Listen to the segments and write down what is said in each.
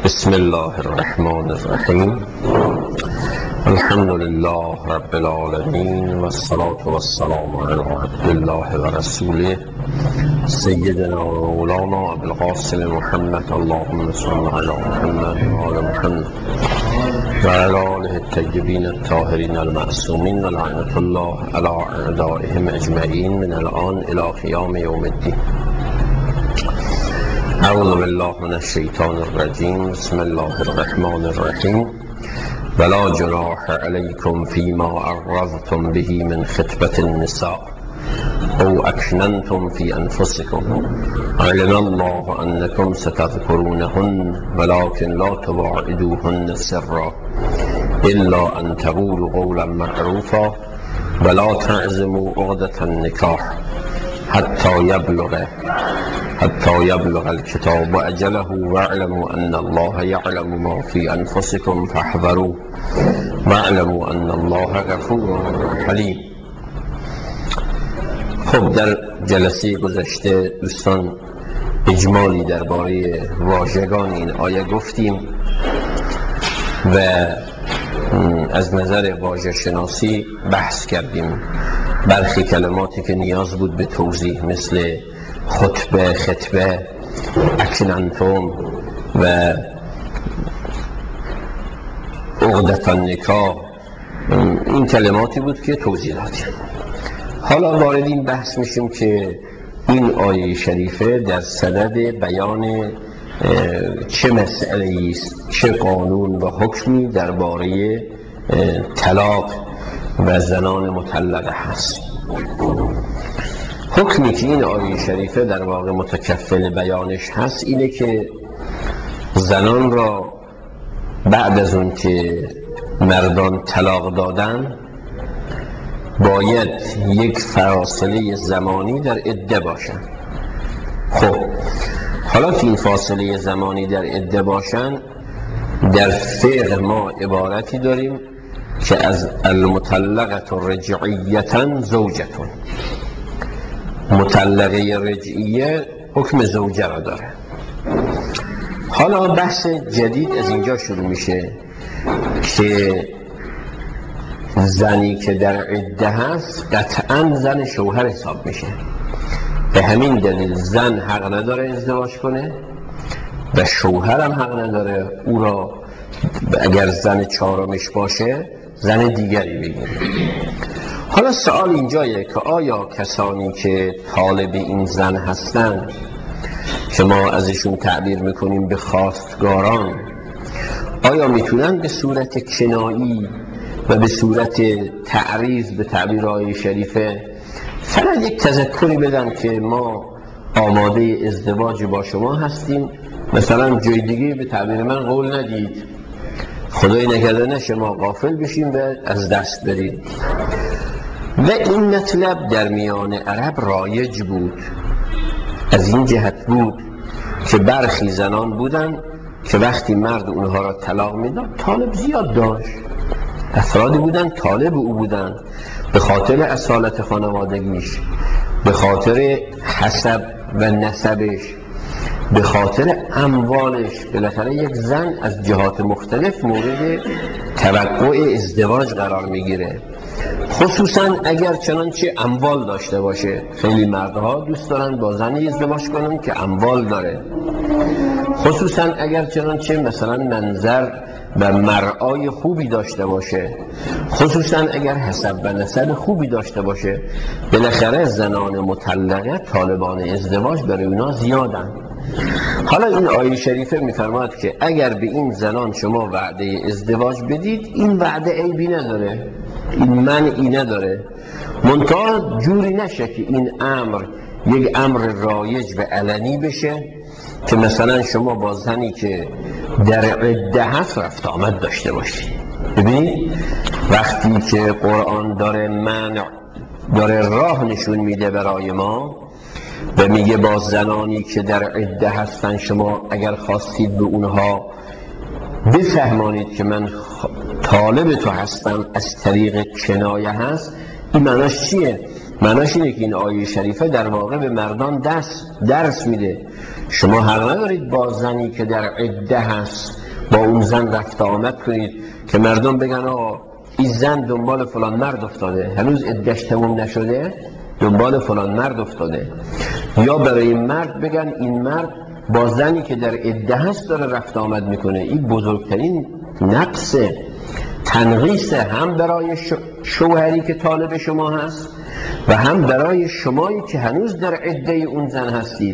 بسم الله الرحمن الرحیم. الحمد لله رب العالمین و الصلاة و السلام علی عبدالله و رسوله سیدنا و مولانا ابوالقاسم محمد. اللهم صل علی محمد و آل محمد و علی آله الطیبین الطاهرین المعصومین و لعنة الله علی اعدائهم اجمعین من الان الی قیام یوم الدین. اعوذ بالله من الشیطان الرجیم. بسم الله الرحمن الرحیم. ولا جناح علیکم فیما عرضتم به من خطبة النساء او اکننتم فی انفسکم علم الله انکم ستذکرونهن ولکن لا تواعدوهن سرا الا ان تقولوا قولا معروفا ولا تعزموا عقدة النکاح حتی یبلغ الکتاب اجله واعلموا ان الله یعلم ما فی انفسکم فاحذروه واعلموا ان الله غفور حلیم. خب در جلسه گذشته دوستان اجمالی درباره واژگان این آیه گفتیم و از نظر واژه شناسی بحث کردیم. برخی کلماتی که نیاز بود به توضیح مثل خطبه، اکننتم و عقدة النکاح، این کلماتی بود که توضیح دادیم. حالا وارد این بحث میشیم که این آیه شریفه در صدد بیان چه مسئله است، چه قانون و حکمی درباره طلاق و زنان مطلقه هست. حکمی که این آیه شریفه در واقع متکفل بیانش هست اینه که زنان را بعد از اون که مردان طلاق دادن باید یک فاصله زمانی در عده باشن. خب حالا که این فاصله زمانی در عده باشن، در فقه ما عبارتی داریم که از المطلقة رجعیة زوجة، مطلقه رجعیه حکم زوجه را داره. حالا بحث جدید از اینجا شروع میشه که زنی که در عده هست قطعا زن شوهر حساب میشه. به همین دلیل زن حق نداره ازدواج کنه و شوهر هم حق نداره او را اگر زن چهارمش باشه زن دیگری بگیره. حالا سوال اینجایه که آیا کسانی که طالب این زن هستن که ما ازشون تعبیر میکنیم به خواستگاران، آیا میتونن به صورت کنایی و به صورت تعریض به تعبیر آیه شریفه فقط یک تذکری بدن که ما آماده ازدواج با شما هستیم، مثلا جای دیگه به تعبیر من قول ندید، خدای نکرده نشه ما غافل بشیم و از دست بریم. و این مطلب در میان عرب رایج بود. از این جهت بود که برخی زنان بودن که وقتی مرد اونها را طلاق میداد طالب زیاد داشت، افرادی بودن طالب او بودن به خاطر اصالت خانوادگیش، به خاطر حسب و نسبش، به خاطر اموالش. بالاخره یک زن از جهات مختلف مورد توقع ازدواج قرار میگیره، خصوصا اگر چنانچه اموال داشته باشه. خیلی مردها دوست دارن با زنی ازدواج کنن که اموال داره، خصوصا اگر چنانچه مثلا منظر و مرعای خوبی داشته باشه، خصوصا اگر حسب و نسب خوبی داشته باشه. بالاخره زنان مطلقه طالبان ازدواج برای اونا زیادن. حالا این آیه شریفه میفرماید که اگر به این زنان شما وعده ازدواج بدید، این وعده عیبی نداره، این منعی نداره، منتها جوری نشه که این امر یک امر رایج و علنی بشه که مثلا شما با زنی که در عده هست رفت آمد داشته باشید. ببینید وقتی که قرآن داره راه نشون میده برای ما و میگه با زنانی که در عده هستن شما اگر خواستید به اونها بفهمانید که من طالب تو هستم از طریق کنایه هست، این معناش چیه؟ معناش اینه که این آیه شریفه در واقع به مردان درس میده شما حق ندارید با زنی که در عده هست با اون زن رفت آمد کنید که مردم بگن آقا این زن دنبال فلان مرد افتاده، هنوز عده‌اش تموم نشده دنبال فلان مرد افتاده، یا برای این مرد بگن این مرد با زنی که در عده هست داره رفت آمد میکنه. این بزرگترین نقص تنقیص هم برای شوهری که طالب شما هست و هم برای شمایی که هنوز در عده اون زن هستید.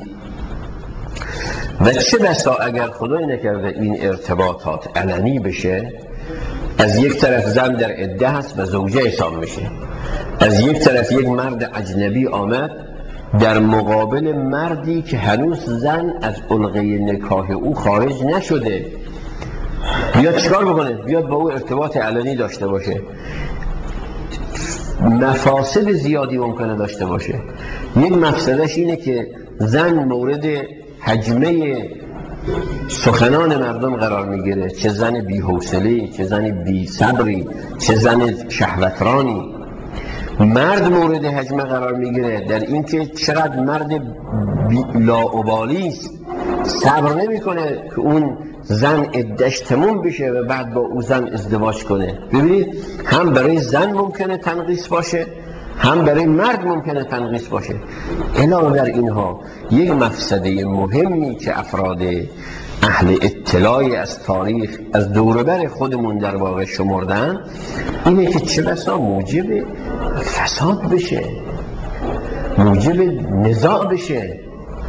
و چه بسا اگر خدای نکرده این ارتباطات علنی بشه، از یک طرف زن در عده هست و زوجه حساب میشه، از یک طرف یک مرد اجنبی آمد در مقابل مردی که هنوز زن از علقه نکاح او خارج نشده، بیاد چیکار بکنه؟ بیاد با او ارتباط علنی داشته باشه. مفاسد زیادی ممکنه داشته باشه. یک مفسدش اینه که زن مورد هجمه سخنان مردم قرار میگیره، چه زن بی حوصله، چه زن بی صبری، چه زن شهوترانی. مرد مورد هجمه قرار میگیره در اینکه چقدر مرد لاابالی است، صبر نمیکنه که اون زن عده‌اش تموم بشه و بعد با اون زن ازدواج کنه. ببینید هم برای زن ممکنه تنقیص باشه، هم برای مرد ممکنه تنقیص باشه. علاوه بر اینها یک مفسده مهمی که افراد اهل اطلاعی از تاریخ از دوربر خودمون در واقع شمردن اینه که چه بسا موجب فساد بشه، موجب نزاع بشه،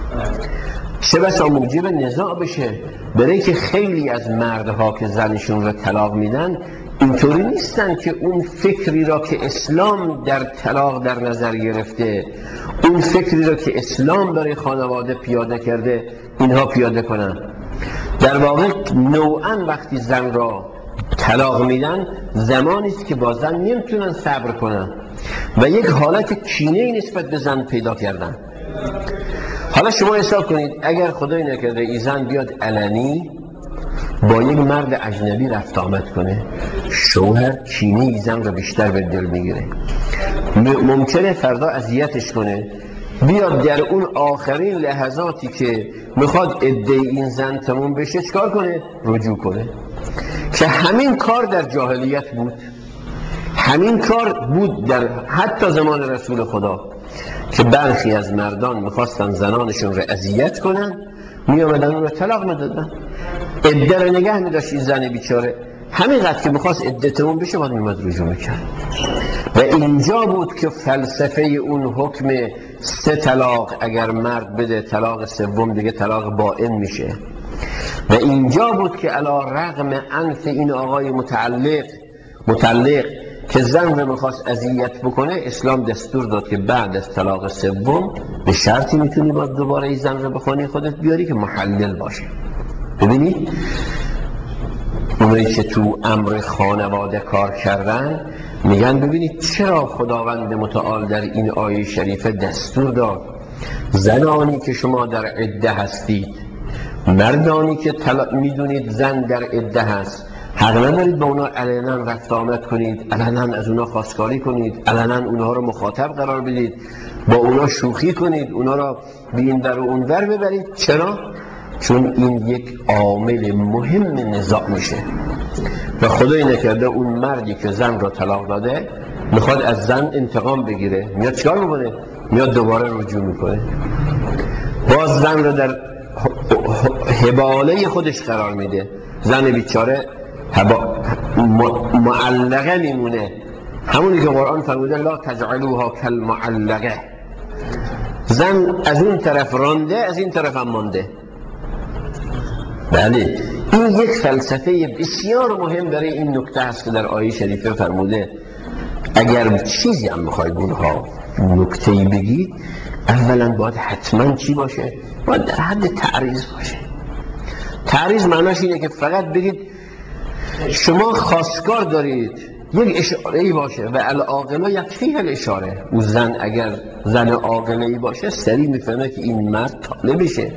چه بسا موجب نزاع بشه. برای که خیلی از مردها که زنشون رو طلاق میدن اینطوری نیستن که اون فکری را که اسلام در طلاق در نظر گرفته، اون فکری را که اسلام برای خانواده پیاده کرده اینها پیاده کنن. در واقع نوعا وقتی زن را طلاق میدن زمانی است که با زن نمیتونن صبر کنن و یک حالت کینه نسبت به زن پیدا کردن. حالا شما حساب کنید اگر خدای نکرده این زن بیاد علنی با یک مرد اجنبی رفت آمد کنه، شوهر کینه این زن را بیشتر به دل میگیره، ممکنه فردا اذیتش کنه، بیاد در اون آخرین لحظاتی که میخواد عده این زن تموم بشه چکار کنه؟ رجوع کنه. که همین کار در جاهلیت بود، همین کار بود در حتی زمان رسول خدا که برخی از مردان میخواستن زنانشون رو اذیت کنن، میامدن اون رو طلاق میدادن، عده رو نگه میداشت این زن بیچاره، همینقدر که میخواست عده تموم بشه باید میمد رجوع میکرد. و اینجا بود که فلسفه اون حکم 3 طلاق اگر مرد بده طلاق سوم دیگه طلاق بائن میشه. و اینجا بود که علی رغم انف این آقای مطلق که زن رو میخواست اذیت بکنه، اسلام دستور داد که بعد از طلاق سوم به شرطی میتونی باید دوباره این زن رو به خانه خودت بیاری که محلل باشه. ببینید اونایی که تو امر خانواده کار کردن میگن ببینید چرا خداوند متعال در این آیه شریفه دستور داد زنانی که شما در عده هستید، مردانی که میدونید زن در عده هست، حق ندارید با اونا علنا رفت آمد کنید، علنا از اونا خواستگاری کنید، علنا اونها رو مخاطب قرار بدید، با اونا شوخی کنید، اونا را به این در و اون ور ببرید. چرا؟ چون این یک عامل مهم نزاع میشه و خدای نکرده اون مردی که زن را طلاق داده میخواد از زن انتقام بگیره، میاد چیکار میکنه؟ میاد دوباره رجوع میکنه، باز زن را در حباله خودش قرار میده، زن بیچاره معلقه میمونه، همونی که قرآن فرموده لا تجعلوها کالمعلقه، زن از اون طرف رانده از این طرف هم مانده. بله این یک فلسفه بسیار مهم برای این نکته است که در آیه شریفه فرموده اگر چیزی هم میخواید اونها نکته‌ای بگید اولا باید حتما چی باشه؟ باید در حد تعریض باشه. تعریض معناش اینه که فقط بگید شما خواستگار دارید، یک اشاره‌ای باشه و العاقله یکفیه الاشاره. او زن اگر زن عاقله‌ای باشه سریع میفهمه که این مرد طالبشه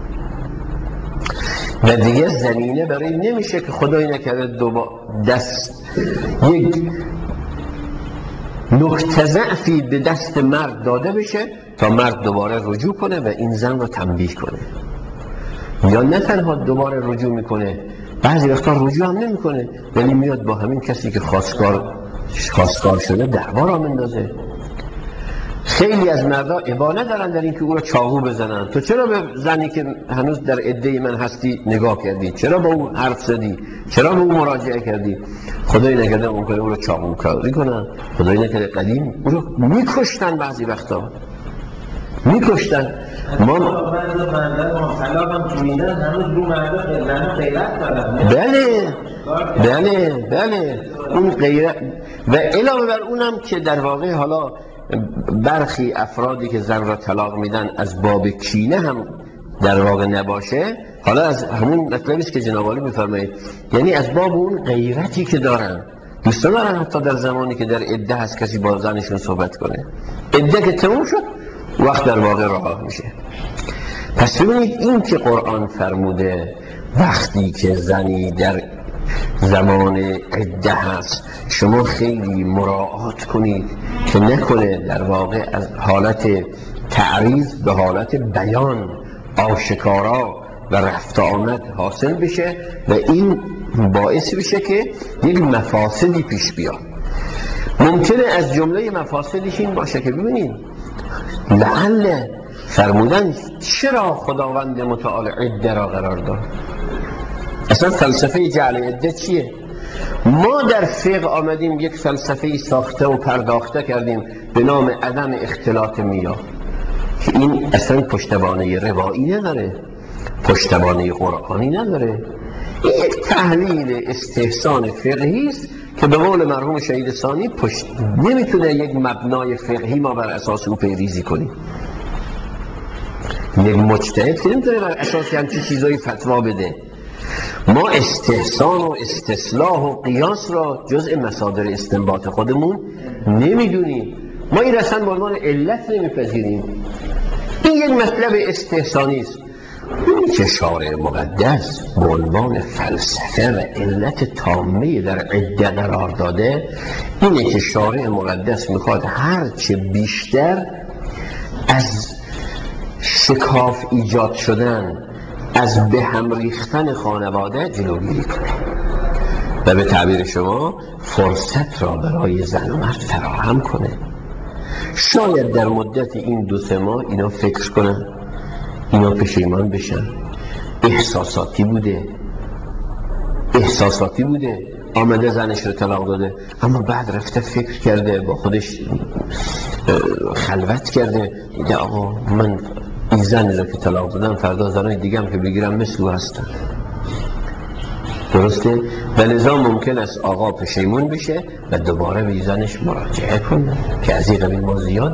و دیگه زمینه برای نمیشه که خدای نکرده دست یک نقطه ضعفی به دست مرد داده بشه تا مرد دوباره رجوع کنه و این زن رو تنبیه کنه. یا نه تنها دوباره رجوع میکنه، بعضی وقتا رجوع هم نمیکنه ولی میاد با همین کسی که خواستگار شده دعوا را مندازه. خیلی از مردا ابا ندارن در این که او رو چاقو بزنن. تو چرا به زنی که هنوز در عده من هستی نگاه کردی؟ چرا با او حرف زدی؟ چرا به او مراجعه کردی؟ خدای نکرده ممکنه او رو چاقو کاری کنن، خدای نکرده قدیم او رو میکشتن، بعضی وقتا میکشتن. ما بله اون غیرت و علاوه بر اونم که در واقع حالا برخی افرادی که زن را طلاق میدن از باب کینه هم در واقع نباشه، حالا از همون مطلبی است که جناب عالی میفرمایید، یعنی از باب اون غیرتی که دارن، دوست دارن حتی در زمانی که در عده هست کسی با زنشون صحبت کنه، عده که تموم شد وقت در واقع راه میشه. پس ببینید این که قرآن فرموده وقتی که زنی در زمان عده هست شما خیلی مراعات کنید که نکنه در واقع از حالت تعریض به حالت بیان آشکارا و رفت آمد حاصل بشه و این باعث بشه که یک مفاسدی پیش بیاد. ممکنه از جمله مفاسدش این باشه که ببینید لعل فرمودن چرا خداوند متعال عده را قرار داد. اصلا فلسفه جعل عده چیه؟ ما در فقه آمدیم یک فلسفه ساخته و پرداخته کردیم به نام عدم اختلاط میاه که این اصلا پشتوانه روایی نداره، پشتوانه قرآنی نداره. این یک تحلیل استحسان فقهی است که به قول مرحوم شهید ثانی نمیتونه یک مبنای فقهی ما بر اساس او پیریزی کنیم. یک مجتهد که نمیتونه بر اساس همچین چیزایی فتوا بده. ما استحسان و استصلاح و قیاس را جزء مصادر استنباط خودمون نمیدونیم، ما این اصلا به عنوان علت نمیپذیریم. این یک مطلب استحسانی است. این که شارع مقدس به عنوان فلسفه و علت تامه در عده قرار داده، اینه که شارع مقدس میخواد هرچه بیشتر از شکاف ایجاد شدن، از به هم ریختن خانواده جلوگیری کنه و به تعبیر شما فرصت را برای زن و مرد فراهم کنه. شاید در مدت این 2-3 ماه اینا فکر کنن، اینا پشیمان بشن، احساساتی بوده آمده زنش رو طلاق داده، اما بعد رفته فکر کرده، با خودش خلوت کرده، دیده آقا من این زنی رو که طلاق دادم فردا زنای دیگه هم که بگیرم مثل او هستن. درسته؟ و لذا ممکن است آقا پشیمون بشه و دوباره به زنش مراجعه کنه که از این قبیل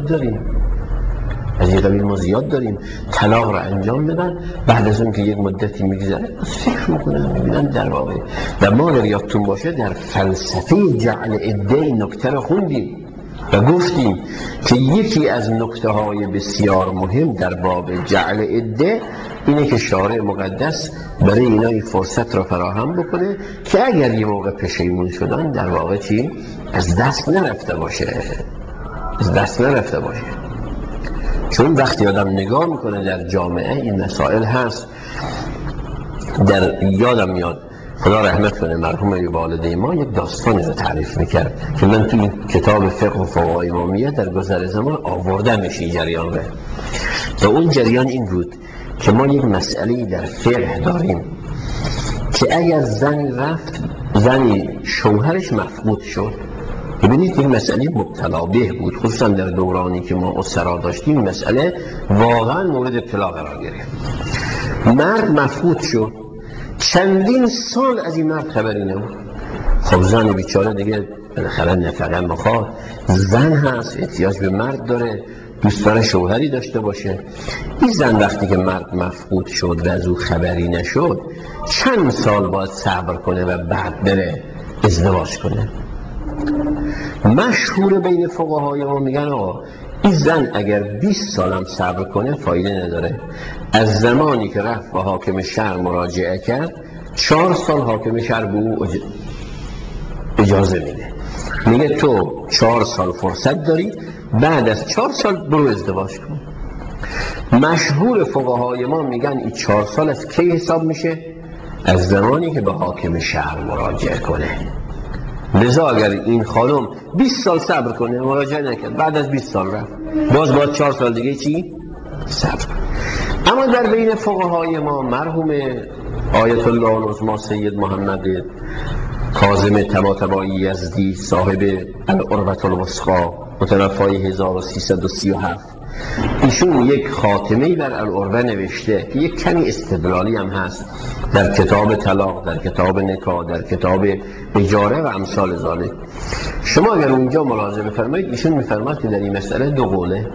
ما زیاد داریم طلاق رو انجام بدن، بعد از اون که یک مدتی میگذره فکر میکنن میبینن در واقع. و ما در یادتون باشه در فلسفه جعل عده این نکته رو خوندیم و گفتیم که یکی از نکته های بسیار مهم در باب جعل عده اینه که شارع مقدس برای اینا این فرصت را فراهم بکنه که اگر یه موقع پشیمون شدن در واقع چی؟ از دست نرفته باشه. چون وقتی آدم نگاه میکنه در جامعه این مسائل هست. در یادم میاد خدا رحمت کنه مرحوم والده ما یک داستانی رو تعریف میکرد که من توی کتاب فقه و فقهای امامیه در گذر زمان آوردمش این جریان رو. و اون جریان این بود که ما یک مسئله در فقه داریم که اگر زنی شوهرش مفقود شد، ببینید این مسئله مبتلا به بود، خصوصا در دورانی که ما اسرا داشتیم مسئله واقعا مورد ابتلا قرار گرفت. مرد مفقود شد، چندین سال از این مرد خبری نبود. خب زن بیچاره دیگه بالاخره نفقه میخواد، زن هست، احتیاج به مرد داره، دوست داره شوهری داشته باشه. این زن وقتی که مرد مفقود شد و از او خبری نشد چند سال باید صبر کنه و بعد بره ازدواج کنه. مشهور بین فقهای ما میگن آقا این زن اگر 20 سالم صبر کنه فایده نداره. از زمانی که رفت به حاکم شهر مراجعه کرد 4 سال حاکم شهر به او اجازه میده. میگه تو 4 سال فرصت داری، بعد از 4 سال برو ازدواج کن. مشهور فقهای ما میگن این 4 سال از کی حساب میشه؟ از زمانی که به حاکم شهر مراجعه کنه. لذا اگر این خانم 20 سال صبر کنه، مراجعه نکرد، بعد از 20 سال رفت، باز 4 سال دیگه چی؟ صبر. اما در بین فقهای ما مرحوم آیت الله العظمی سید محمد کاظم طباطبایی یزدی صاحب العروة الوثقی متوفای 1337، ایشون یک خاتمه‌ای بر العروة نوشته که یک کمی استدلالی هم هست در کتاب طلاق، در کتاب نکاح، در کتاب اجاره و امثال ذالک. شما اگر اونجا ملاحظه بفرمایید، ایشون میفرماد که در این مسئله 2 قوله،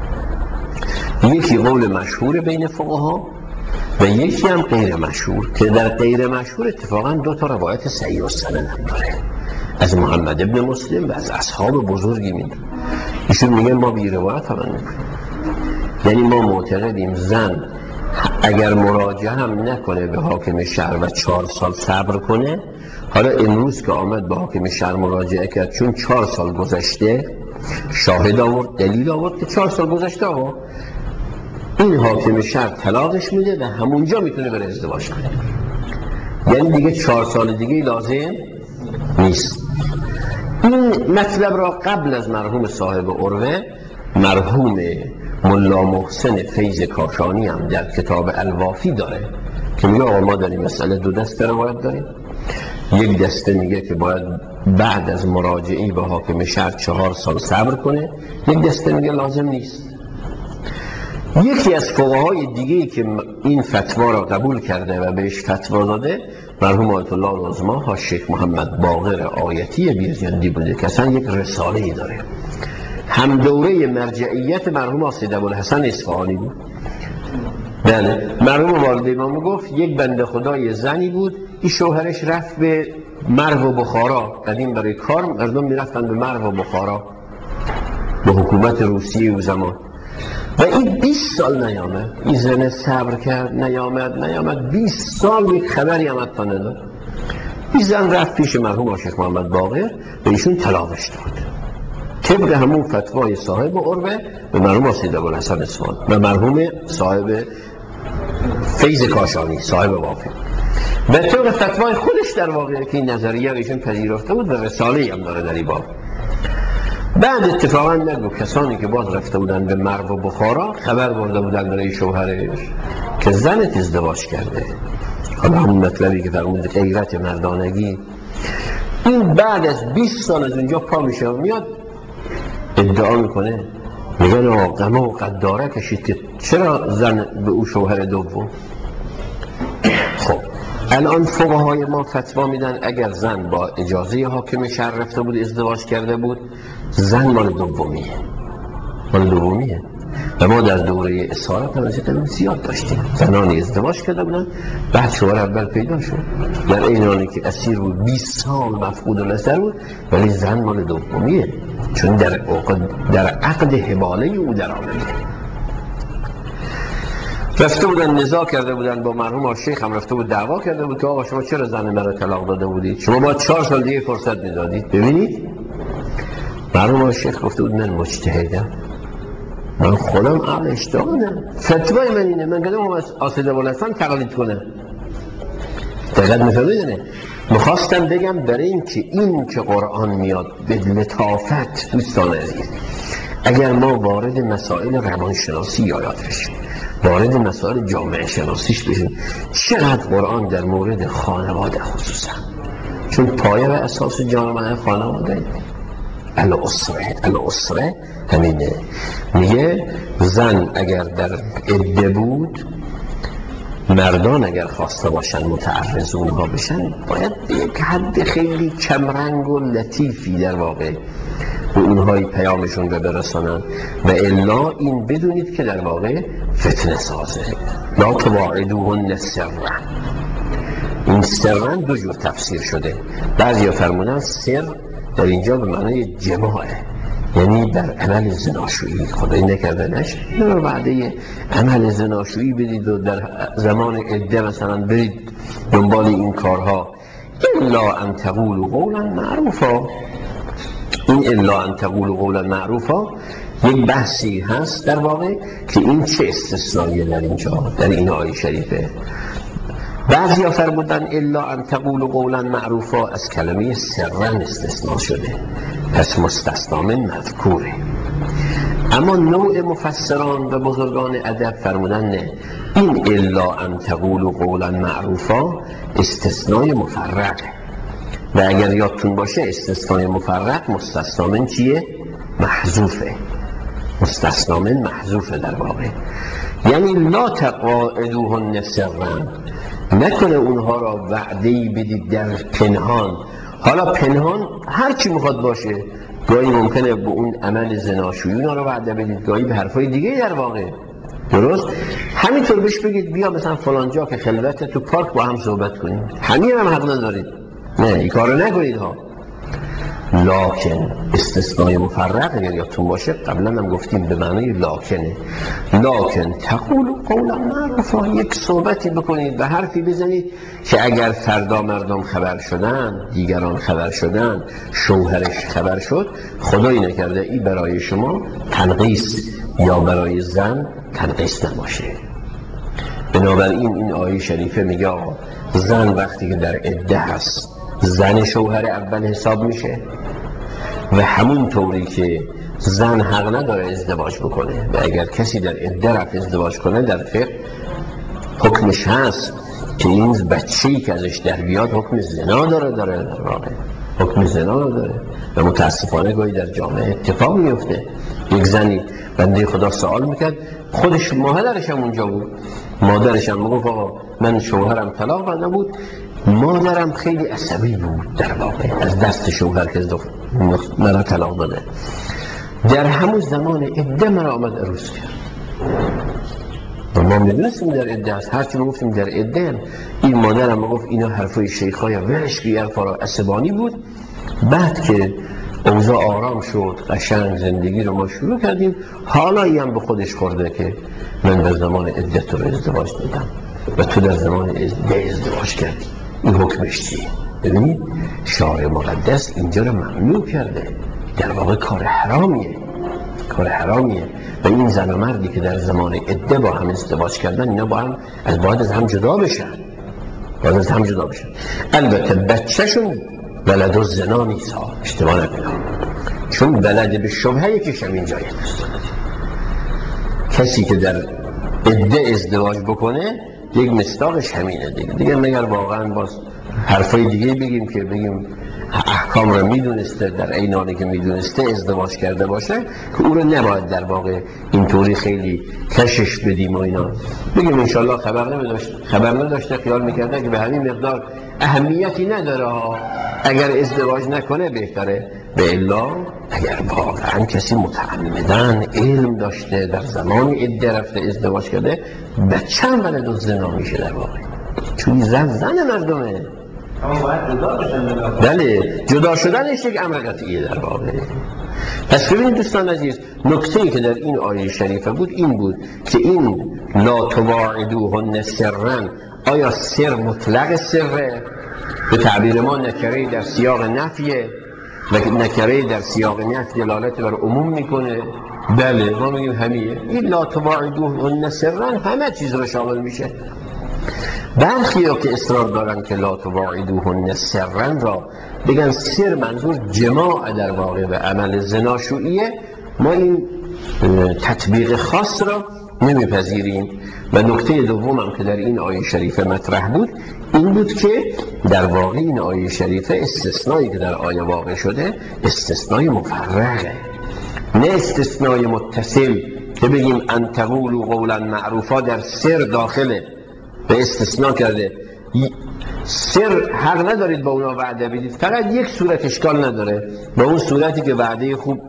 یکی قول مشهور بین فقها و یکی هم غیر مشهور، که در غیر مشهور اتفاقا 2 تا روایت صحیح السند هم داره از محمد ابن مسلم و از اصحاب بزرگی میدون. ایشون میگه ما بی روایت عمل میکنیم، یعنی ما معتقدیم زن اگر مراجعه هم نکنه به حاکم شهر و 4 سال صبر کنه، حالا امروز که آمد به حاکم شهر مراجعه کرد، چون 4 سال گذشته، شاهد آورد، دلیل آورد که 4 سال گذشته آقا، این حاکم شهر طلاقش میده و همونجا میتونه بره ازدواج کنه، یعنی دیگه 4 سال دیگه لازم نیست. این مطلب را قبل از مرحوم صاحب عروة، مرحوم ملا محسن فیض کاشانی هم در کتاب الوافی داره که میگه آقا ما در این مسئله 2 دسته روایت داریم. یک دسته میگه که باید بعد از مراجعه به حاکم شهر 4 سال صبر کنه، یک دسته میگه لازم نیست. یکی از فقهای دیگه‌ای که این فتوا را قبول کرده و بهش فتوا داده مرحوم آیت الله العظمی ها شیخ محمد باقر آیتی بیرجندی بوده که اصلا یک رساله‌ای داره، هم دوره مرجعیت مرحوم سید ابوالحسن اصفهانی بود. بله، مرحوم والد امام گفت یک بنده خدای زنی بود، این شوهرش رفت به مرو و بخارا، قدیم برای کار مردم میرفتن به مرو و بخارا به حکومت روسیه و زمان، و این 20 سال نیامد. این زن صبر کرد، نیامد 20 سال یک خبری آمد تا نداد. این زن رفت پیش مرحوم شیخ محمد باقر و ایشون طلاقش داد طبق همون فتوای صاحب عروة به مرحوم سید ابوالحسن اصفهانی و مرحوم صاحب فیض کاشانی صاحب وافی، و طبق فتوای خودش در واقع که این نظریه ایشون پذیرفته بود و رساله‌ای هم داره در این باب. بعد اتفاقا نگو کسانی که باز رفته بودن به مرو و بخارا خبر برده بودن برای شوهرش که زنت ازدواج کرده. حالا همون مطلبی که فرمود غیرت مردانگی، این بعد از 20 سال از اونجا پا میشه و میاد ادعا میکنه، میگن آقا غم و قداره کشید که چرا زن به او شوهر دوم. خب الان فقهای ما فتوا میدن اگر زن با اجازه حاکم شهر رفته بود ازدواج کرده بود، زن مال دومیه و ما در دوره اسارت هم از این زیاد داشتیم، زنانی ازدواج کرده بودن بعد شوهر اول پیدا شد، در این حالی که اسیر بود 20 سال مفقود النظر بود، ولی زن مال دومیه، چون در عقد حباله او در آمده. رفته بودن نزاع کرده بودن با مرحوم شیخ، هم رفته بود دعوا کرده بود که آقا شما چرا زن مرا طلاق داده بودید، شما با 4 سال دیگه فرصت میدادید. ببینید مرحوم شیخ گفته بود من مجتهدم، من خودم اهل اجتهادم، فتوای من اینه، من گفتم از سید ابوالحسن تقلید کنه. دقیق میفهمید؟ میخواستم بگم برای این که قرآن میاد به لطافت دوستان عزیز، اگر ما وارد مسائل روانشناسی یاد بشیم، وارد مسائل جامعه شناسیش بشیم، چقدر قرآن در مورد خانواده خصوصا، چون پایه و اساس جامعه خانواده، الاسره همینه. میگه زن اگر در عده بود، مردان اگر خواسته باشن متعرض اونها بشن، باید به یک حد خیلی کمرنگ و لطیفی در واقع به اونهای پیامشون رو برسانن، و الا این بدونید که در واقع فتنه سازه. لا تواعدوهن سرا، این سرا 2 جور تفسیر شده، بعضی فرمودن سر در اینجا به معنی جماعه، یعنی در عمل زناشویی، خدایی نکرده نشه رو بعده عمل زناشویی بدید و در زمان عده مثلا برید دنبال این کارها، الا ان تقولوا قولا معروفا، این الا ان تقولوا قولا معروفا یک بحثی هست در واقع که این چه استثنایی در اینجا در این آیه شریفه. بعضی ها فرمودن الا ان تقولوا قولا معروفا از کلمه سرا استثناء شده، پس مستثنا من مذکوره. اما نوع مفسران و بزرگان ادب فرمودن نه، این الا ان تقولوا قولا معروفا استثنای مفرقه و اگر یادتون باشه استثنای مفرق مستثنا من چیه؟ محذوفه. مستثنا من محذوفه در واقع، یعنی لا تقاعدوهن سرا، نکنه اونها را وعده‌ای بدید در پنهان. حالا پنهان هر چی میخواد باشه، گاهی ممکنه به اون عمل زناشویی اونا رو وعده بدید، گاهی به حرفای دیگه در واقع. درست؟ همینطور بهش بگید بیا مثلا فلان جا که خلوته تو پارک با هم صحبت کنیم، همین هم حق ندارید، نه این کارو نکنید ها. لکن استثنای مفرق اگر یادتون باشه قبلا هم گفتیم به معنی لکنه. لکن تقولوا قولا معروفا، یک صحبتی بکنید و حرفی بزنید که اگر فردا مردم خبر شدن، دیگران خبر شدن، شوهرش خبر شد، خدایی نکرده این برای شما تنقیص یا برای زن تنقیص نباشه. بنابراین این آیه شریفه میگه آقا زن وقتی که در عده هست زن شوهر اول حساب میشه و همون طوری که زن حق نداره ازدواج بکنه و اگر کسی در عده رفت ازدواج کنه در فقه حکمش هست که این بچه‌ای که ازش در بیاد حکم زنا داره در واقع، حکم زنا داره و متاسفانه گاهی در جامعه اتفاق میفته. یک زنی بنده خدا سوال میکرد، خودش مادرش هم اونجا بود، مادرش هم میگفت آقا من شوهرم طلاق داده بود، مادرم خیلی عصبی بود در واقع از دست شوهر که مرا طلاق داده، در همون زمان عده مرا آمد عروس کرد و ما میدونستیم در عده هست، هرچی میگفتیم در عده. این مادرم میگفت اینا حرفای شیخای ولش که حرفا عصبانی بود. بعد که اوضاع آرام شد قشنگ زندگی رو ما شروع کردیم، حالا این به خودش خورده که من در زمان عده تو رو ازدواج دادم و تو در زمان عده ازدواج کردی، این حکمش چیه؟ ببینید شارع مقدس اینجا رو ممنوع کرده، در واقع کار حرامیه، کار حرامیه و این زن و مردی که در زمان عده با هم ازدواج کردن اینا با هم باید از هم جدا بشن، باید از هم جدا بشن. البته بچه‌شون ولد و زنا نیست ها، اشتباه نکنید، چون ولد به شبهه یکیش هم اینجا هست. کسی که در عده ازدواج بکنه یک مصداقش همینه دیگه مگر واقعا باز حرفای دیگه بگیم که بگیم احکام رو میدونسته، در این حالی که میدونسته ازدواج کرده باشه که او رو نباید در واقع اینطوری خیلی کشش بدیم و اینا بگیم انشالله خبر نداشته خیال میکرده که به همین مقدار اهمیتی نداره ها، اگر ازدواج نکنه بهتره. به الا اگر واقعا کسی متعمدن علم داشته در زمان عده رفته ازدواج کرده، بچه هم ولد و زنا میشه در واقع، چون زن مردمه. اما باید جدا بشن. بله جدا شدنش یک امر قطعیه در واقع. پس ببینید دوستان عزیز، نکته‌ای که در این آیه شریفه بود این بود که این لا تواعدوهن سرا، آیا سر مطلق سره؟ به تعبیر ما نکره در سیاق نفیه و نکره در سیاق نفی دلالت بر عموم میکنه. بله ما میگیم همیه، این لا تواعدوهن سرا همه چیز رو شامل میشه. برخی ها که اصرار دارن که لا تواعدوهن سرا را بگن سر منظور جماع در واقع و عمل زناشوییه، ما این تطبیق خاص را نمیپذیریم. و نکته دومم که در این آیه شریفه مطرح بود این بود که در واقع این آیه شریفه استثنایی که در آیه واقع شده استثنای مفرقه، نه استثنای متصل که بگیم ان تقولوا قولا معروفا در سر داخله به استثناء کرده. سر حق ندارید با اونا وعده بدید، فقط یک صورت اشکال نداره، با اون صورتی که وعده خوب،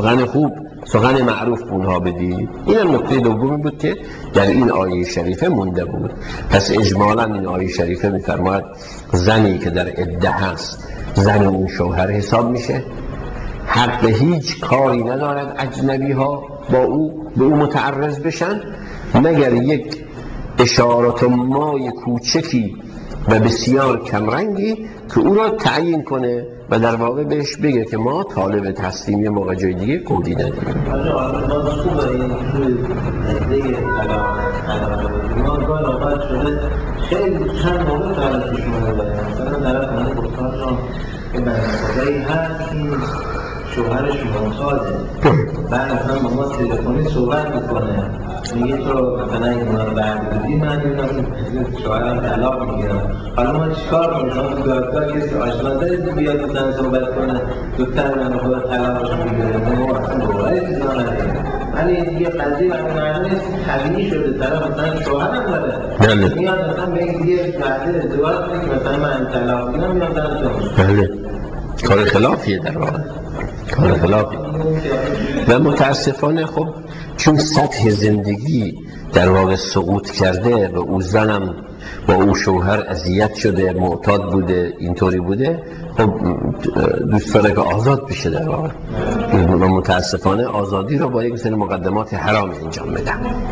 سخن معروف اونها بدید. این هم نکته دومی بود که در این آیه شریفه مونده بود. پس اجمالا این آیه شریفه میفرماید زنی که در عده هست زن اون شوهر حساب میشه، حق هیچ کاری ندارد اجنبی ها با او به او متعرض بشن مگر یک اشارات مای کوچکی و بسیار کمرنگی که او را تعیین کنه و در واقع بهش بگه که ما طالب تسلیمی موقع جای دیگه قولی نداریم. باز خوبه این توی نزده ما گاه آقای شده خیلی چند موقع داره پیش مانده داره. مثلا طرف من گفتان را که بنده هست این شوهرش معتاده، بعد مثلا با ما تلفنی صحبت میکنه، میگه تو مثلا این من بعد بودی من این شوهرم طلاق میگیرم. حالا ما چیکار کنیم؟ شما تو دادگاه کسی آشنا دارید بیاد مثلا صحبت کنه زودتر من خدا طلاقش میگیره؟ ما اصلا باوری چیزا نداریم. ولی دیگه قضیه وقتی معلوم نیست طبیعی شده، طرف مثلا شوهرم داره میاد مثلا به این دیگه بعد ازدواج کنه که مثلا من طلاق میگیرم میام دارم کار خلافیه در واقع، کار خلافی. و متاسفانه خب چون سطح زندگی در واقع سقوط کرده و او زنم با او شوهر اذیت شده، معتاد بوده، اینطوری بوده، خب دوست داره که آزاد بشه در واقع و متاسفانه آزادی رو با یک سری مقدمات حرام انجام میده.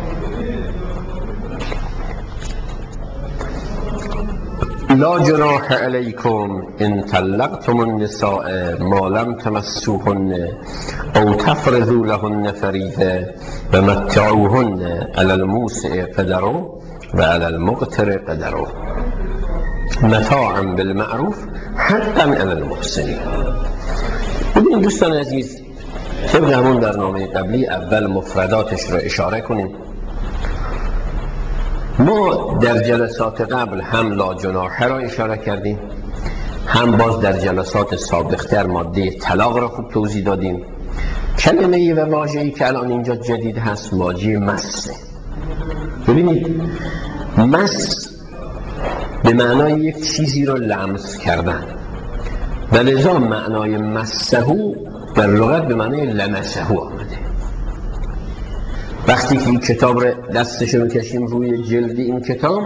لا جناح علیکم ان طلقتم النساء ما لم تمسوهن او تفرضوا لهن فریضه و متعوهن علی الموسع قدره و علی المقتر قدره متاعا بالمعروف حقا علی المحسنین. ببین دوستان عزیز، طبق همون برنامه قبلی اول مفرداتش رو اشاره کنیم. ما در جلسات قبل هم لا جناح را اشاره کردیم، هم باز در جلسات سابقتر ماده طلاق را خوب توضیح دادیم. کلمه و واژه‌ای که الان اینجا جدید هست واژه مسه. ببینید مس به معنای یک چیزی رو لمس کردن و لذا معنای مسهو در لغت به معنای لمسهو آمده. وقتی که این کتاب رو دستشو میکشیم روی جلد این کتاب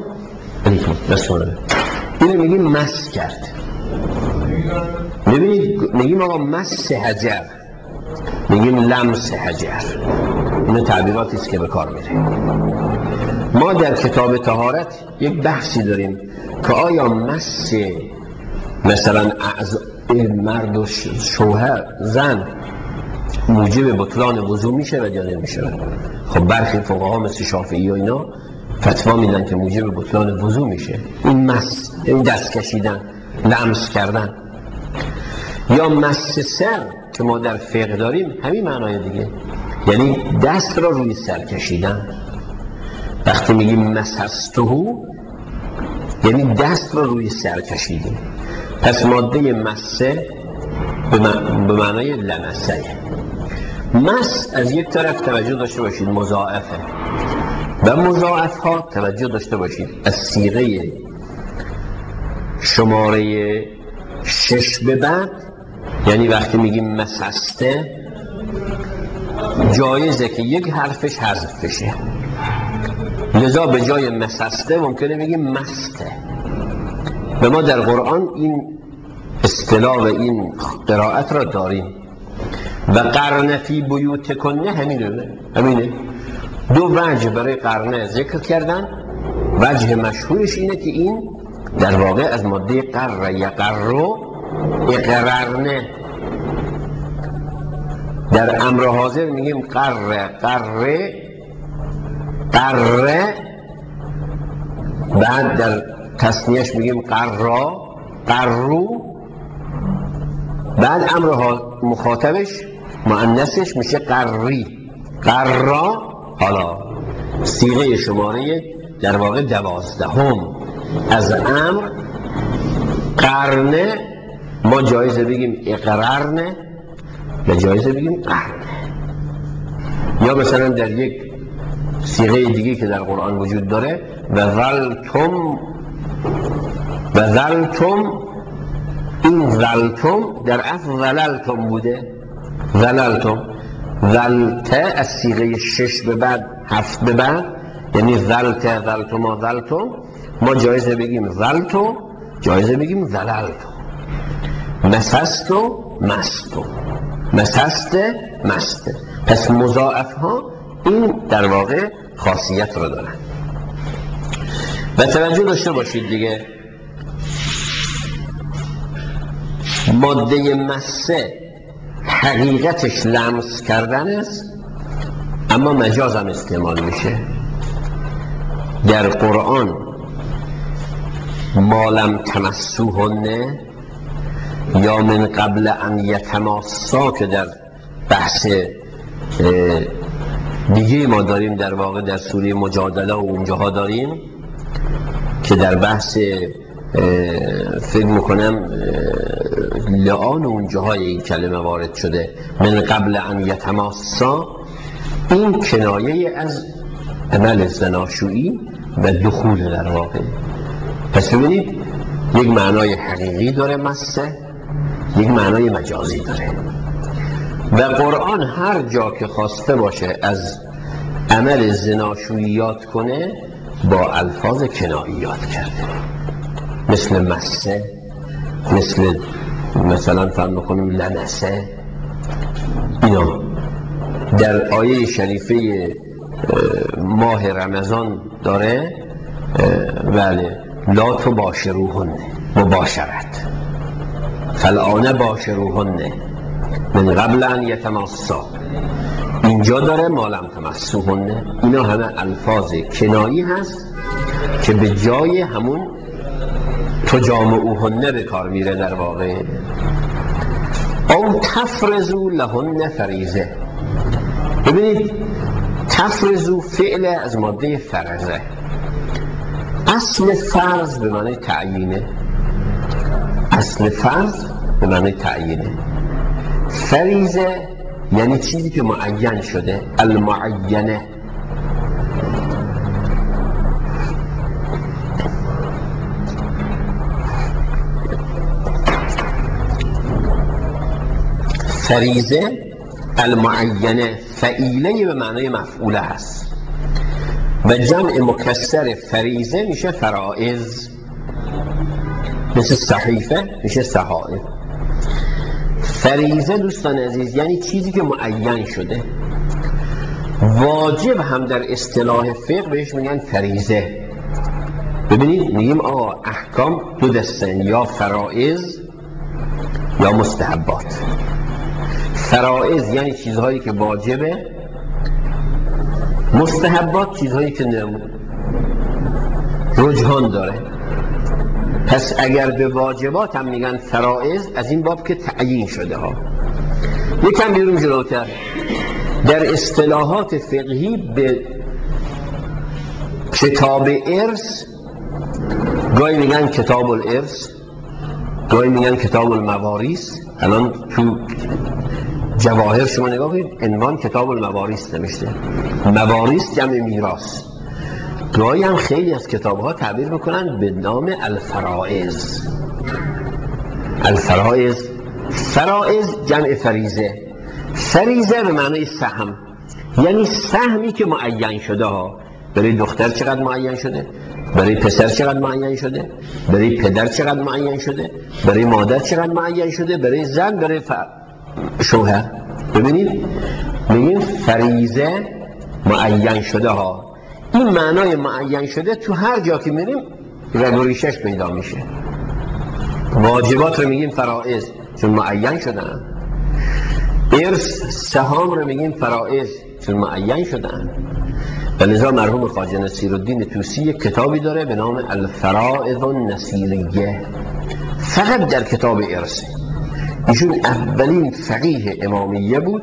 اینو میگیم مس کرد. ببینید میگیم آقا مس حجر، میگیم لمس حجر. این تعبیراتی است که به کار میره. ما در کتاب طهارت یک بحثی داریم که آیا مس مثلا مرد و شوهر زن موجب بطلان وضو میشه و یا نمیشه؟ خب برخی فقها مثل شافعی و اینا فتوا میدن که موجب بطلان وضو میشه. این مس، این دست کشیدن، لمس کردن. یا مس سر که ما در فقه داریم همین معنای دیگه، یعنی دست را روی سر کشیدن. وقتی میگیم مسستهو یعنی دست را روی سر کشیدیم. پس ماده مسه به معنای لمسه. مس از یک طرف توجه داشته باشید مضاعفه و مضاعف ها توجه داشته باشید از صیغه شماره 6 به بعد، یعنی وقتی میگیم مسسته جایزه که یک حرفش حذف بشه، لذا به جای مسسته ممکنه بگیم مسته. و ما در قرآن این اصطلاح و این قرائت را داریم. و قرن فی بیوتکن همینه. دو وجه برای قرنه ذکر کردن. وجه مشهورش اینه که این در واقع از ماده قر یقرو اقررنه. در امر حاضر میگیم قره بعد در تصنیهش میگیم قرو بعد امر مخاطبش مؤنثش میشه قرا. حالا صیغه شماره در واقع 12 از امر قرنه ما جایزه بگیم اقررنه و جایزه بگیم قرنه. یا مثلا در یک صیغه دیگه که در قرآن وجود داره و ظلتم این ظلتم در اصل ظللتم بوده. ظلته از صیغه 6 به بعد 7 به بعد یعنی ظلتم ما جایزه بگیم ظلتو، جایزه بگیم ظللتو. مسته. پس مضاعف ها این در واقع خاصیت رو دارن. و توجه داشته باشید دیگه ماده مسه حقیقتش لمس کردن است، اما مجاز هم استعمال میشه. در قرآن ما لم تمسوهن یا من قبل ان یتماسا که در بحث دیگه ما داریم، در واقع در سوره مجادله و اونجاها داریم که در بحث فکر میکنم لعان و اونجاهای این کلمه وارد شده، من قبل ان یتماسا، این کنایه از عمل زناشویی و دخول در واقع. پس ببینید یک معنای حقیقی داره مسه، یک معنای مجازی داره. و قرآن هر جا که خواسته باشه از عمل زناشویی یاد کنه با الفاظ کنایی یاد کرده، مثل مسه، مثلا فهم کنیم لمسه. اینا در آیه شریفه ماه رمضان داره، بله، لا تباشروهن، مباشرت، فالآن باشروهن من قبل ان یتماسا. اینجا داره ما لم تمسوهن. اینا همه الفاظ کنایی هست که به جای همون تجامعوهن به کار میره در واقع. او تفرزو لهن فریزه. ببینید تفرزو فعل از ماده فرزه. اصل فرض به معنی تعیینه، اصل فرض به معنی تعیینه. فریزه یعنی چیزی که معین شده، المعینه. فریزه المعینه، فعیله به معنی مفعوله هست و جمع مکسر فریزه میشه فرائض، مثل صحیفه میشه صحائف. فریزه دوستان عزیز یعنی چیزی که معین شده. واجب هم در اصطلاح فقه بهش میگن فریزه. ببینید میگیم آقا احکام دو دستن، یا فرائض یا مستحبات. فرائض یعنی چیزهایی که واجبه، مستحبات چیزهایی که رجحان داره. پس اگر به واجبات هم میگن فرائض، از این باب که تعیین شده ها. یکم بیرون جلوتر در اصطلاحات فقهی به کتاب ارث گاهی میگن کتاب الارث، گاهی میگن کتاب المواریث. الان تو جواهر شما نگاه کنید عنوان کتاب المواریث نوشته، مواریث جمع میراث. گاهی هم خیلی از کتاب‌ها تعبیر میکنن به نام الفرائض. الفرائض، فرائض جمع فریزه. فریزه به معنی سهم، یعنی سهمی که معین شده ها. برای دختر چقدر معین شده، برای پسر چقدر معین شده، برای پدر چقدر معین شده، برای مادر چقدر معین شده، برای زن، برای شوهر. ببینید میگیم فریزه معین شده ها. این معنای معین شده تو هر جا که میریم رگ و ریشش پیدا میشه. واجبات رو میگیم فرائض چون معین شدن، ارث سهام رو میگیم فرائض چون معین شدن. و لذا مرحوم خواجه نصیرالدین طوسی یک کتابی داره به نام الفرائض النصیریه، فقط در کتاب ارث. ایشون اولین فقیه امامیه بود،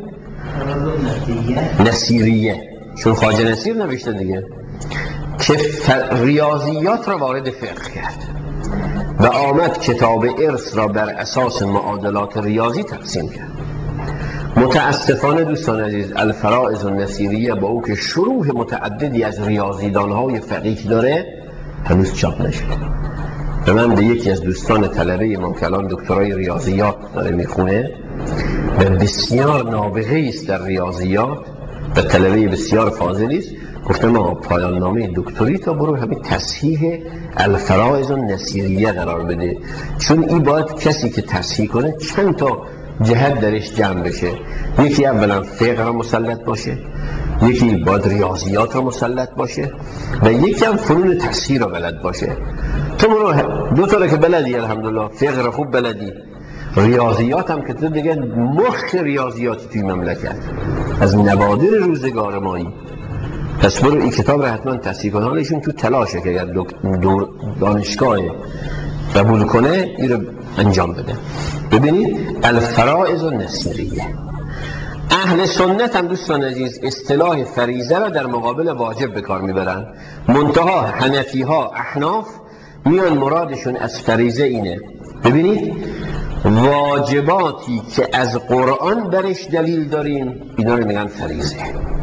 نصیریه، چون خواجه نصیر نوشته دیگه، که ریاضیات را وارد فقه کرد و آمد کتاب ارث را بر اساس معادلات ریاضی تقسیم کرد. متاسفانه دوستان عزیز الفرائض النصیریه با او که شروح متعددی از ریاضیدانهای فقیه داره هنوز چاپ نشده. و من به یکی از دوستان طلبه ما که الان دکترای ریاضیات داره میخونه و بسیار نابغه است در ریاضیات و طلبه بسیار فاضلی است، گفتم ما پایان نامه دکتری تا برو همین تصحیح الفرائض النصیریه قرار بده، چون این باید کسی که تصحیح کنه چند تا جهت درش جمع بشه. یکی اولا فقه را مسلط باشه، یکی باید ریاضیات را مسلط باشه و یکی هم فنون تصحیح را بلد باشه. تو برو دو تا که بلدی الحمدلله، فقه را خوب بلدی، ریاضیات هم که تو دیگه مخ ریاضیاتی توی مملکت از نوادر روزگار مایی. پس برو این کتاب رو حتما تصحیح کن. حالشون تو تلاشه که اگر دانشگاه قبول کنه این رو انجام بده. ببینید الفرائض النصریه، اهل سنت هم دوستان عزیز اصطلاح فریضه را در مقابل واجب به کار میبرن. منتها حنفی ها احناف میان مرادشون از فریضه اینه. ببینید واجباتی که از قرآن برش دلیل داریم اینا رو میگن فریضه،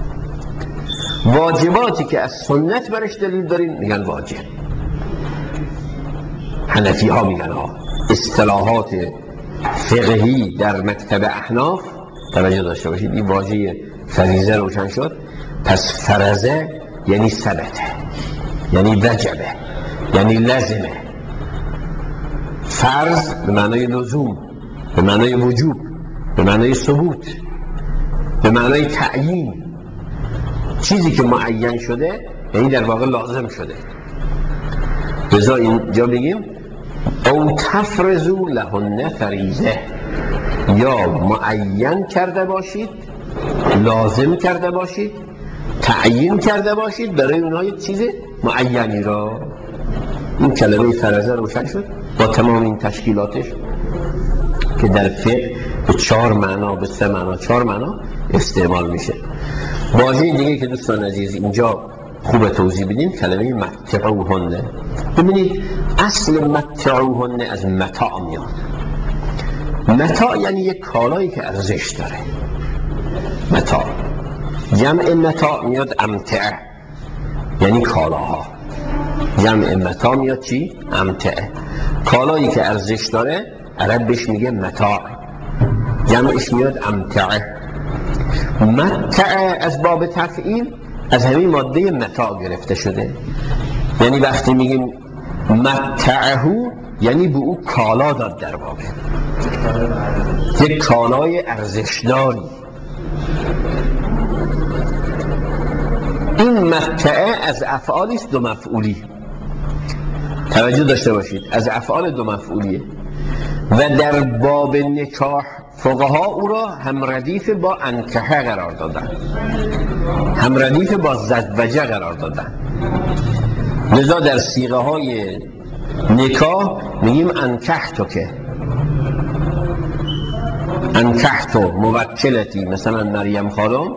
واجباتی که از سنت برش دلیل داریم میگن واجب. حنفی ها میگن اصطلاحات فقهی در مکتب احناف توجه داشته باشید. این واژه فریضه روشن شد. پس فرضه یعنی ثبته، یعنی وجبه، یعنی لازمه. فرض به معنای لزوم، به معنای وجوب، به معنای ثبوت، به معنای تعیین. چیزی که معین شده یعنی در واقع لازم شده. لذا اینجا بگیم او تفرضوا لهن فریضه، یا معین کرده باشید، لازم کرده باشید، تعیین کرده باشید برای اونها یک چیز معینی را. این کلمه فرضه روشن شد با تمام این تشکیلاتش که در فقه به 4 معنا، به 3 معنا، 4 معنا استعمال میشه. واژه دیگه که دوستان عزیز اینجا خوب توضیح بدیم کلمه متعوهن. ببینید اصل متعوهن از متاع میاد. متاع یعنی یک کالایی که ارزش داره. متاع جمع متاع میاد امتعه، یعنی کالاها. جمع متاع میاد چی؟ امتعه. کالایی که ارزش داره عرب بهش میگه متاع، جمعش میاد امتعه. متعه از باب تفعیل از همین ماده متاع گرفته شده. یعنی وقتی میگیم متعهو یعنی به او کالا داد در واقع، یک کالای ارزشداری. این متعه از افعالی است 2 مفعولی. توجه داشته باشید از افعال 2 مفعولیه و در باب نکاح فقها او را هم ردیف با انکحه قرار دادن، هم ردیف با زوجه قرار دادن. لذا در صیغه های نکاح میگیم انکحتو، که انکحتو موکلتی، مثلا مریم خانم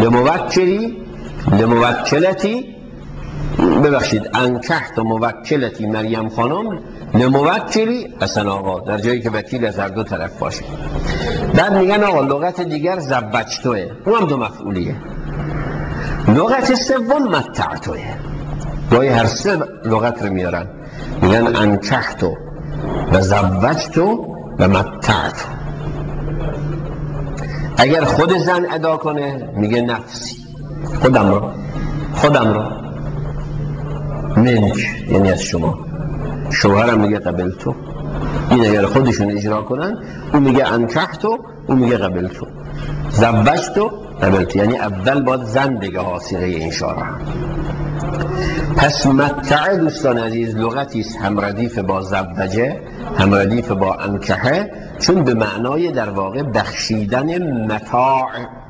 لموکلتی ببخشید انکحتو موکلتی مریم خانم لموکلی حسن آقا، در جایی که وکیل از هر 2 طرف باشه. بعد میگن آقا لغت دیگر زوجتوه، اون هم 2 مفعولیه. لغت سوم متعتوه. گاهی هر 3 لغت رو میارن، میگن انکحتو و زوجتو و متعتو. اگر خود زن ادا کنه میگه نفسی، خودم را منک یعنی از شما. شوهرم میگه قبلتو. این اگر خودشون اجرا کنن اون میگه انکحتو، اون میگه قبلتو. زوجتو قبلتو، یعنی اول باید زن بگه صیغه این شارع. پس متعه دوستان عزیز لغتی است هم ردیف با زوجه، هم ردیف با انکحه، چون به معنای در واقع بخشیدن متاع.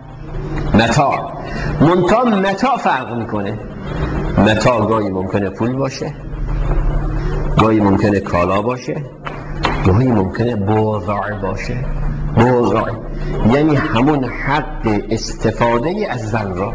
منتها متاع فرق میکنه. متاع گاهی ممکنه پول باشه، گاهی ممکنه کالا باشه، گاهی ممکنه بوضع باشه. بوضع یعنی همون حق استفاده از زن را.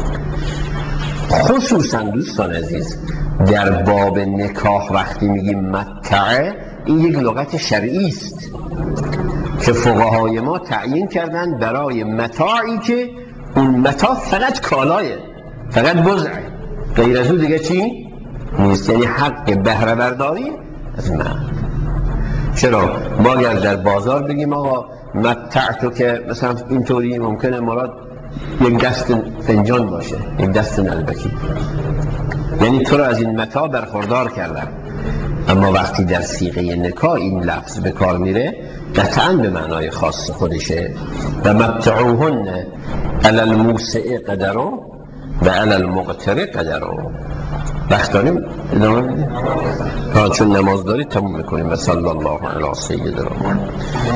خصوصا دوستان عزیز در باب نکاح وقتی میگیم متعه، این یک لغت شرعی است که فقهای ما تعیین کردن برای متاعی که اون متاع فقط کالایه، فقط بضعه، غیر از اون دیگه چی؟ نیست. یعنی حق بهره برداری از من. چرا؟ ما اگر در بازار بگیم آقا متعتو، که مثلا اینطوری ممکنه مراد یک دست فنجان باشه، یک دست نلبکی، یعنی تو را از این متاع برخوردار کردم. اما وقتی در صیغه نکاح این لفظ به کار میره قطعا به معنای خاص خودشه. و متعوهن علی الموسع قدرو و علی المقتر قدرو. وقت داریم ادامه بدیم؟ چون نماز دارید تموم میکنیم. و صلی الله علی سیدنا محمد.